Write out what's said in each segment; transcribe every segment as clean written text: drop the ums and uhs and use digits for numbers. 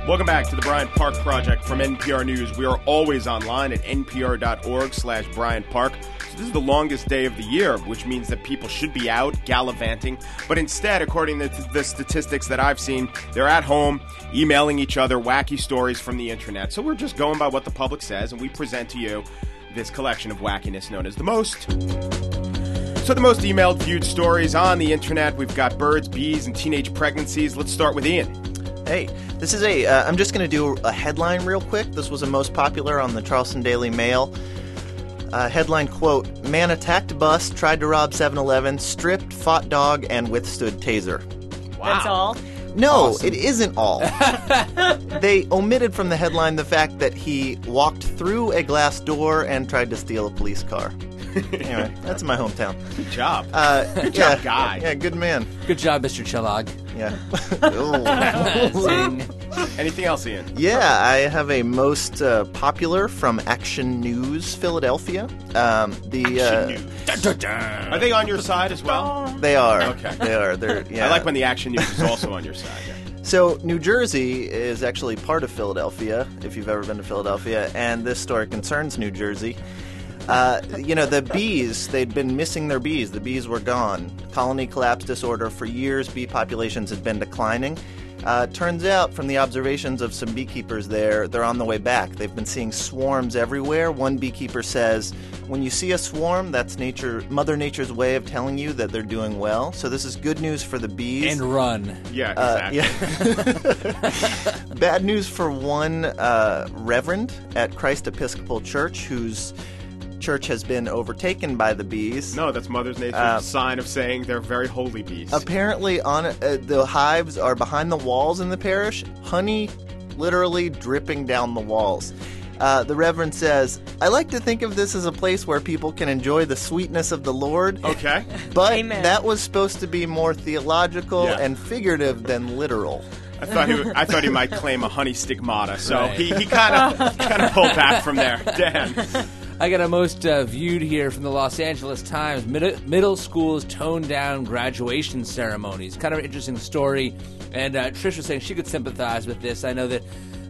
Welcome back to the Bryant Park Project from NPR News. We are always online at npr.org/Bryant Park. So this is the longest day of the year, which means that people should be out gallivanting. But instead, according to the statistics that I've seen, they're at home emailing each other wacky stories from the internet. So we're just going by what the public says, and we present to you this collection of wackiness known as The Most. So the most emailed, viewed stories on the internet, we've got birds, bees, and teenage pregnancies. Let's start with Ian. Hey, this is I'm just going to do a headline real quick. This was the most popular on the Charleston Daily Mail. Headline, quote, "Man attacked bus, tried to rob 7-Eleven, stripped, fought dog, and withstood taser." Wow. That's all? No, Awesome. It isn't all. They omitted from the headline the fact that he walked through a glass door and tried to steal a police car. Anyway, that's my hometown. Good job. Good job, guy. Yeah, good man. Good job, Mr. Kellogg. Yeah. Zing. Anything else, Ian? Yeah, I have a most popular from Action News Philadelphia. Action News. Are they on your side as well? They are. Okay. They are. They're, yeah. I like when the Action News is also on your side. Yeah. So, New Jersey is actually part of Philadelphia, if you've ever been to Philadelphia, and this story concerns New Jersey. The bees, they'd been missing their bees. The bees were gone. Colony collapse disorder. For years, bee populations had been declining. Turns out, from the observations of some beekeepers there, they're on the way back. They've been seeing swarms everywhere. One beekeeper says, when you see a swarm, that's Mother Nature's way of telling you that they're doing well. So this is good news for the bees. And run. Yeah, exactly. Yeah. Bad news for one reverend at Christ Episcopal Church, whose church has been overtaken by the bees. No, that's Mother Nature's sign of saying they're very holy bees. Apparently, on the hives are behind the walls in the parish. Honey literally dripping down the walls. The Reverend says, "I like to think of this as a place where people can enjoy the sweetness of the Lord." Okay. But Amen. that was supposed to be more theological Yeah. and figurative than literal. I thought he might claim a honey stigmata, so Right. he kind of pulled back from there. Dan. I got a most viewed here from the Los Angeles Times. Middle schools tone down graduation ceremonies. Kind of an interesting story. And Trish was saying she could sympathize with this. I know that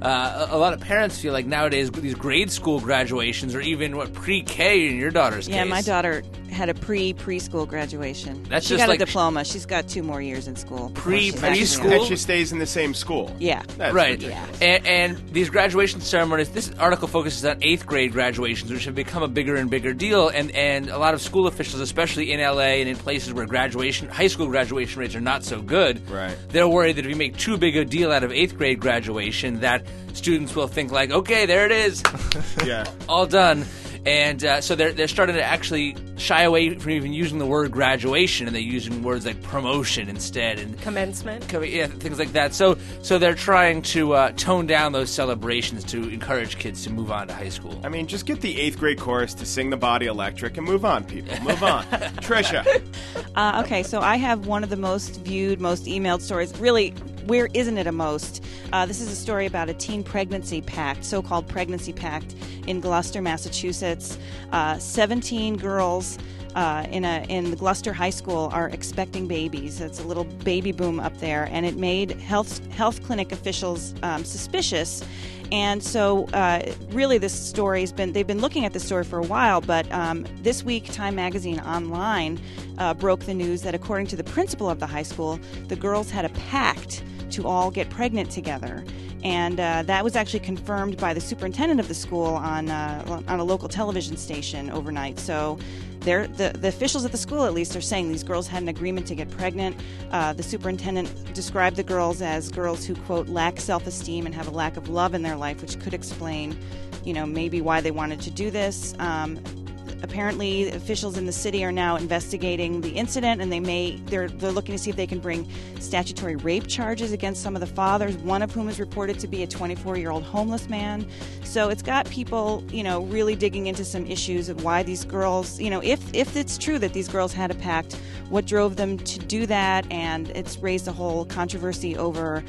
a lot of parents feel like nowadays these grade school graduations, or even pre-K in your daughter's case. Yeah, my daughter had a preschool graduation. That's she just got like a diploma. She's got 2 more years in school. Preschool? And she stays in the same school. Yeah. That's Right. ridiculous. And these graduation ceremonies, this article focuses on 8th grade graduations, which have become a bigger and bigger deal. And a lot of school officials, especially in LA and in places where high school graduation rates are not so good, Right. they're worried that if you make too big a deal out of 8th grade graduation, that students will think like, okay, there it is, Yeah. all done. And so they're starting to actually shy away from even using the word graduation, and they're using words like promotion instead, and Commencement. yeah, things like that. So they're trying to tone down those celebrations to encourage kids to move on to high school. I mean, just get the 8th grade chorus to sing The Body Electric and move on, people. Move on. Trisha. Okay, so I have one of the most viewed, most emailed stories. Really, where isn't it a most? This is a story about a teen pregnancy pact, so-called pregnancy pact, in Gloucester, Massachusetts. 17 girls in the Gloucester High School are expecting babies. It's a little baby boom up there, and it made health clinic officials suspicious. And so, really, this story's they've been looking at this story for a while, but this week, Time Magazine Online broke the news that according to the principal of the high school, the girls had a pact to all get pregnant together. And that was actually confirmed by the superintendent of the school on a local television station overnight. So the officials at the school, at least, are saying these girls had an agreement to get pregnant. The superintendent described the girls as girls who, quote, lack self-esteem and have a lack of love in their life, which could explain, maybe why they wanted to do this. Apparently, officials in the city are now investigating the incident, and they're looking to see if they can bring statutory rape charges against some of the fathers, one of whom is reported to be a 24-year-old homeless man. So it's got people, really digging into some issues of why these girls, if it's true that these girls had a pact, what drove them to do that, and it's raised a whole controversy over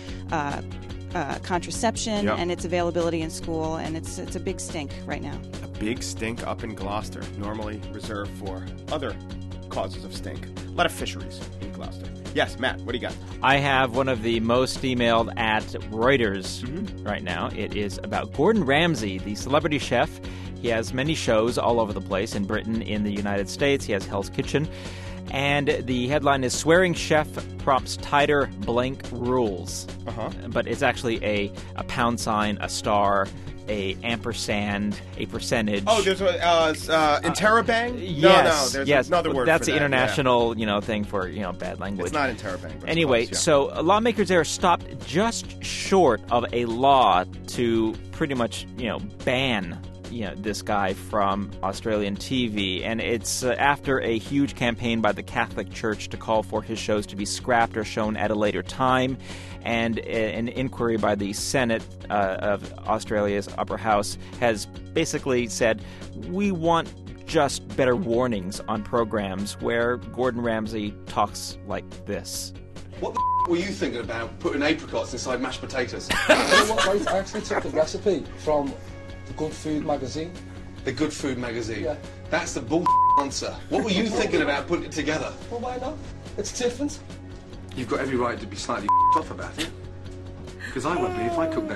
contraception and its availability in school, and it's a big stink right now. A big stink up in Gloucester, normally reserved for other causes of stink. A lot of fisheries in Gloucester. Yes, Matt, what do you got? I have one of the most emailed at Reuters right now. It is about Gordon Ramsay, the celebrity chef. He has many shows all over the place in Britain, in the United States. He has Hell's Kitchen. And the headline is Swearing Chef Prompts Tighter Blank Rules. But it's actually a pound sign, a star, a ampersand, a percentage. Oh, there's interrobang? Yes, there's yes. another word That's for the that. international, thing for, bad language. It's not interrobang. But Anyway, it's close, yeah. so lawmakers there stopped just short of a law to pretty much, ban this guy from Australian TV, and it's after a huge campaign by the Catholic Church to call for his shows to be scrapped or shown at a later time, and an inquiry by the Senate of Australia's upper house has basically said, we want just better warnings on programs where Gordon Ramsay talks like this. What the were you thinking about putting apricots inside mashed potatoes? You know what, mate? I actually took the recipe from the Good Food magazine. The Good Food magazine? Yeah. That's the bull answer. What were you thinking about putting it together? Well, why not? It's different. You've got every right to be slightly off about it. Because I won't be if I cook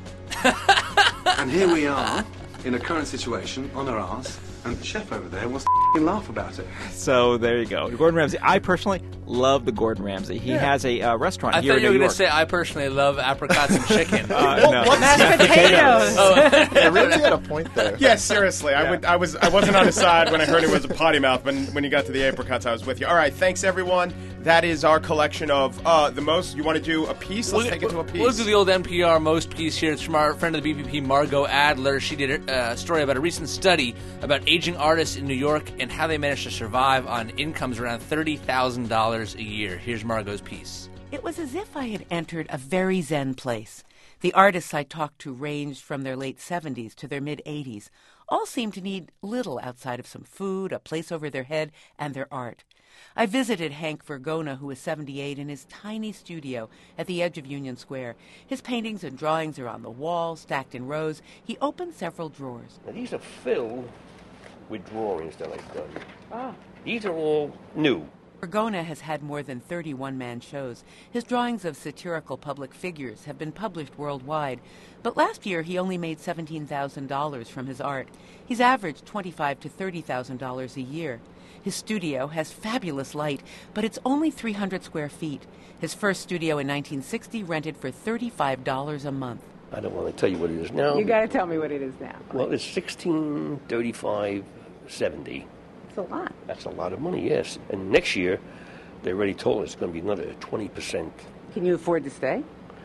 that. And here we are, in a current situation, on our arse, and the chef over there wants to laugh about it. So there you go. Gordon Ramsay. I personally love the Gordon Ramsay. He has a restaurant here in New York. I thought you were going to say, I personally love apricots and chicken. No. Mashed potatoes. Yeah, really had a point there. Yeah, seriously. I wasn't on his side when I heard it was a potty mouth. When you got to the apricots, I was with you. All right, thanks everyone. That is our collection of the most. You want to do a piece? Let's take it to a piece. We'll do the old NPR most piece here. It's from our friend of the BPP, Margot Adler. She did a story about a recent study about aging artists in New York and how they managed to survive on incomes around $30,000 a year. Here's Margot's piece. It was as if I had entered a very zen place. The artists I talked to ranged from their late 70s to their mid-80s. All seemed to need little outside of some food, a place over their head, and their art. I visited Hank Vergona, who is 78, in his tiny studio at the edge of Union Square. His paintings and drawings are on the wall, stacked in rows. He opened several drawers. Now, these are filled with drawings that I've done. These are all new. Vergona has had more than 30 one-man shows. His drawings of satirical public figures have been published worldwide. But last year, he only made $17,000 from his art. He's averaged $25,000 to $30,000 a year. His studio has fabulous light, but it's only 300 square feet. His first studio in 1960 rented for $35 a month. I don't want to tell you what it is now. You got to tell me what it is now. Well, it's $1635.70. It's a lot. That's a lot of money, yes. And next year, they already told us it's going to be another 20%. Can you afford to stay?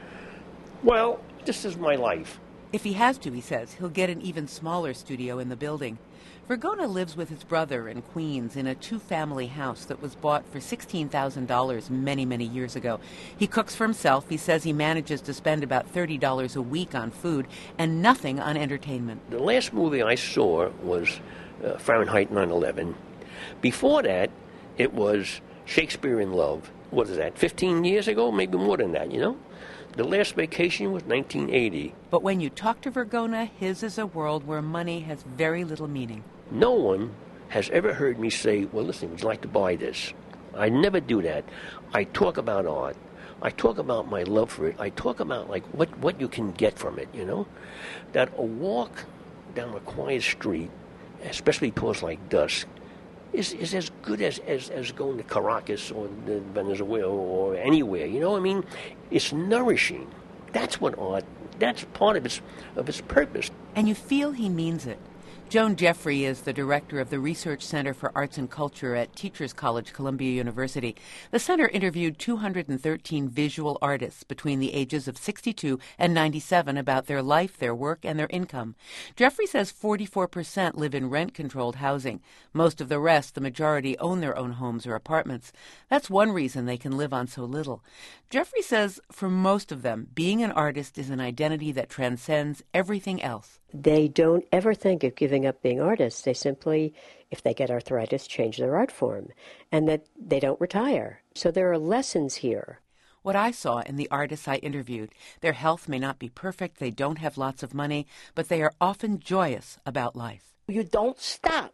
Well, this is my life. If he has to, he says, he'll get an even smaller studio in the building. Vergona lives with his brother in Queens in a two-family house that was bought for $16,000 many, many years ago. He cooks for himself. He says he manages to spend about $30 a week on food and nothing on entertainment. The last movie I saw was Fahrenheit 9/11. Before that, it was Shakespeare in Love. What is that, 15 years ago? Maybe more than that, you know? The last vacation was 1980. But when you talk to Vergona, his is a world where money has very little meaning. No one has ever heard me say, well, listen, would you like to buy this? I never do that. I talk about art. I talk about my love for it. I talk about, like, what you can get from it, you know? That a walk down a quiet street, especially towards, like, dusk, is as good as going to Caracas or Venezuela or anywhere, you know? I mean, it's nourishing. That's what art, that's part of its purpose. And you feel he means it. Joan Jeffrey is the director of the Research Center for Arts and Culture at Teachers College, Columbia University. The center interviewed 213 visual artists between the ages of 62 and 97 about their life, their work, and their income. Jeffrey says 44% live in rent-controlled housing. Most of the rest, the majority, own their own homes or apartments. That's one reason they can live on so little. Jeffrey says for most of them, being an artist is an identity that transcends everything else. They don't ever think of giving up being artists. They simply, if they get arthritis, change their art form, and that they don't retire. So there are lessons here. What I saw in the artists I interviewed, their health may not be perfect, they don't have lots of money, but they are often joyous about life. You don't stop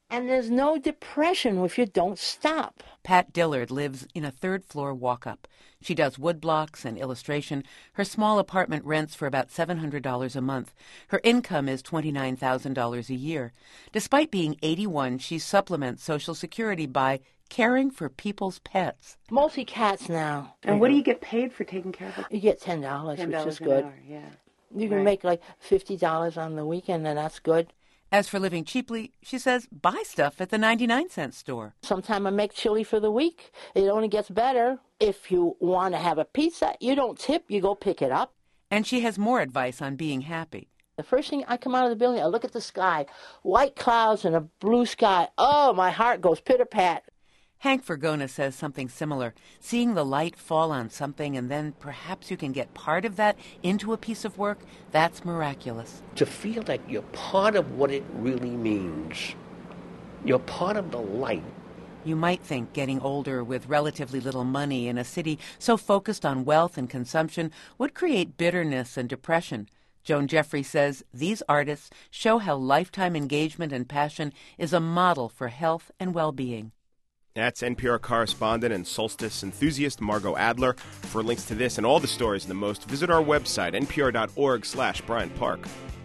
And there's no depression if you don't stop. Pat Dillard lives in a third-floor walk-up. She does woodblocks and illustration. Her small apartment rents for about $700 a month. Her income is $29,000 a year. Despite being 81, she supplements Social Security by caring for people's pets. Mostly cats now. And what do you get paid for taking care of it? You get $10, which is good. Hour, yeah. You can make like $50 on the weekend, and that's good. As for living cheaply, she says buy stuff at the 99-cent store. Sometimes I make chili for the week. It only gets better if you want to have a pizza. You don't tip, you go pick it up. And she has more advice on being happy. The first thing I come out of the building, I look at the sky, white clouds and a blue sky. Oh, my heart goes pitter-pat. Hank Vergona says something similar. Seeing the light fall on something and then perhaps you can get part of that into a piece of work, that's miraculous. To feel that you're part of what it really means. You're part of the light. You might think getting older with relatively little money in a city so focused on wealth and consumption would create bitterness and depression. Joan Jeffrey says these artists show how lifetime engagement and passion is a model for health and well-being. That's NPR correspondent and solstice enthusiast Margot Adler. For links to this and all the stories in the most, visit our website, npr.org/Brian Park.